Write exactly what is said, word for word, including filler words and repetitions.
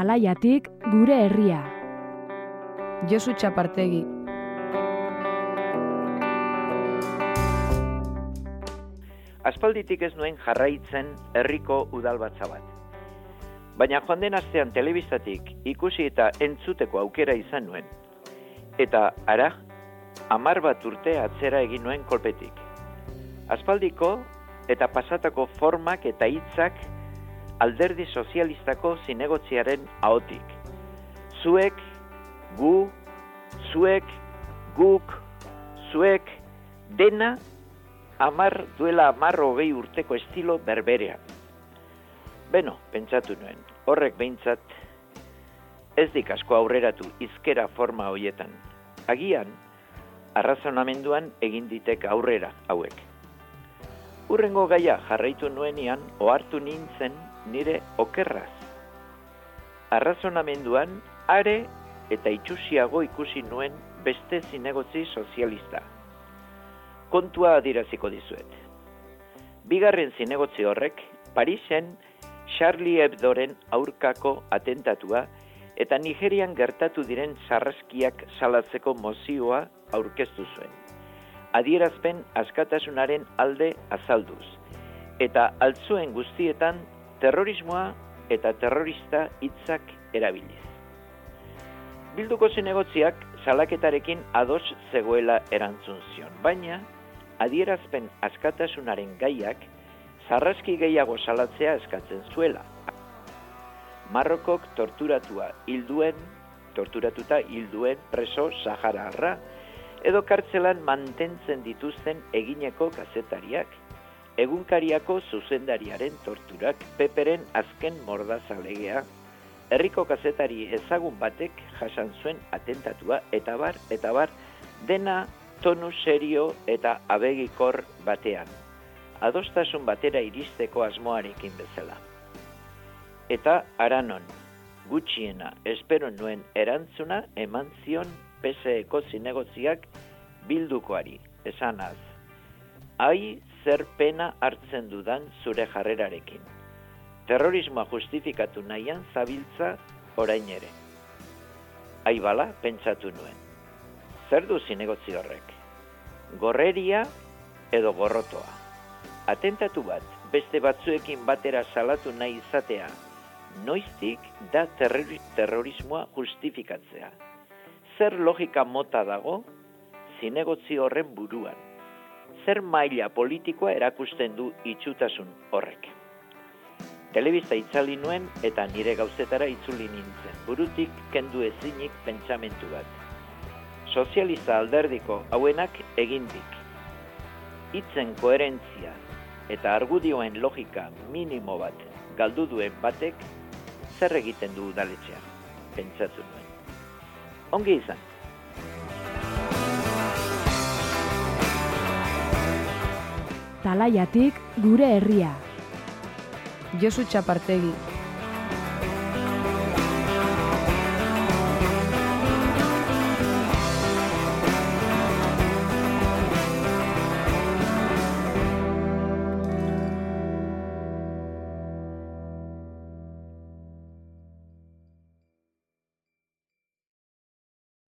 Talaiatik gure herria. Josu Txapartegi. Aspalditik ez nuen jarraitzen herriko udalbatza bat. Baina joan den astean telebistatik ikusi eta entzuteko aukera izan nuen. Eta ara, hamar bat urte atzera egin nuen kolpetik. Aspaldiko eta pasatako formak eta hitzak alderdi sozialistako zinegotziaren ahotik. Zuek, gu, zuek, guk, zuek, dena amar duela amar hogei urteko estilo berberean. Beno, pentsatu nuen, horrek behintzat ez dik asko aurreratu hizkera forma hoietan. Agian, arrazonamenduan egin ditek aurrera hauek. Hurrengo gaia jarraitu nuenean ohartu nintzen nire okerraz. Arrazonamenduan are eta itxusiago ikusi nuen beste zinegotzi sozialista. Kontua adieraziko dizuet. Bigarren zinegotzi horrek Parisen Charlie Hebdoren aurkako atentatua eta Nigerian gertatu diren sarraskiak salatzeko mozioa aurkeztu zuen. Adierazpen askatasunaren alde azalduz, eta altzuen guztietan terrorismoa eta terrorista hitzak erabiliz. Bilduko zinegotziak salaketarekin ados zegoela erantzun zion, baina adierazpen askatasunaren gaiak sarraski gehiago salatzea eskatzen zuela. Marrokok torturatua hilduen, torturatuta hilduen preso sahararra, edo kartzelan mantentzen dituzten egineko kazetariak, egunkariako zuzendariaren torturak, Peperen azken mordazalegea, herriko kazetari ezagun batek jasan zuen atentatua, eta bar, eta bar, dena tonu serio eta abegikor batean, adostasun batera iristeko asmoarekin bezala. Eta aranon, gutxiena espero nuen erantzuna eman zion P S E-ko zinegotziak Bildukoari, esanaz. Ai, zer pena hartzen dudan zure jarrerarekin. Terrorismoa justifikatu nahian zabiltza orain ere. Ai bala, pentsatu nuen. Zer du zinegotzi horrek? Gorreria edo gorrotoa. Atentatu bat, beste batzuekin batera salatu nahi izatea, noiztik da terrori- terrorismoa justifikatzea. Zer logika mota dago zinegotzi horren buruan? Zer maila politikoa erakusten du itxutasun horrek? Telebista itzali nuen eta nire gauzetara itzuli nintzen, burutik kendu ezinik pentsamentu bat. Sozialista alderdiko hauenak egindik. Hitzen koherentzia eta argudioen logika minimo bat galdu duen batek zer egiten du udaletxea, pentsatu nuen. Ongi izan. Talaiatik gure herria. Josu Txapartegi.